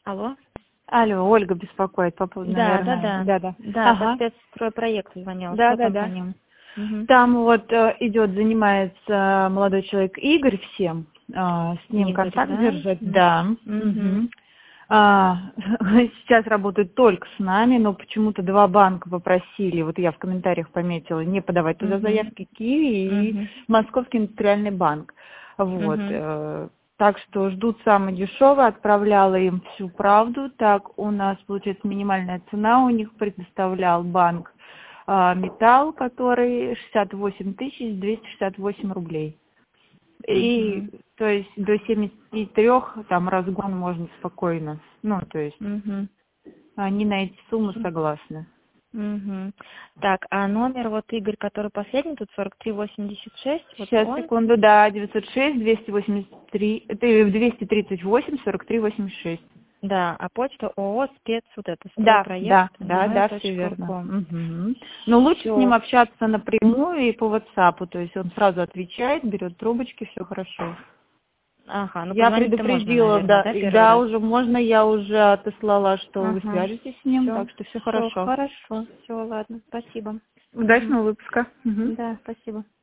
Алло. Алло, Ольга беспокоит по поводу, Да, наверное. Да. Да, Ага. по спецстройпроекту звонила. Да. Что там по ним? Мгм. Там вот занимается молодой человек Игорь всем. С ним Игорь, контакт да? держать. Да. Мгм. А, Сейчас работает только с нами, но почему-то 2 банка попросили, вот я в комментариях пометила, не подавать туда Мгм. заявки, Киви и Мгм. Московский индустриальный банк. Вот. Мгм. Так что ждут самое дешевое, отправляла им всю правду. Так у нас, получается, минимальная цена у них предоставлял банк Металл, который 68 268 рублей. И, Мгм. то есть, до 73 там разгон можно спокойно. Ну, то есть, Мгм. они на эти суммы согласны. Мгм. Так, а номер вот Игорь, который последний, тут 4386, вот Сейчас, он? секунду, да, 906 283, 238 43 86. Да, а почта ООО спец, вот это, Да, стройпроект, все верно. gmail.com. Мгм. Но лучше с ним Все. общаться напрямую и по WhatsApp, то есть он сразу отвечает, берет трубочки, все хорошо. Ага, ну Я позвонить-то можно, предупредила, наверное, да, да, первый да, раз? уже можно, я уже отослала, что вы Ага. свяжетесь с ним, Все. так что все Все хорошо. хорошо. Все, ладно. Спасибо. Мгм. Удачного выпуска. Мгм. Да, спасибо.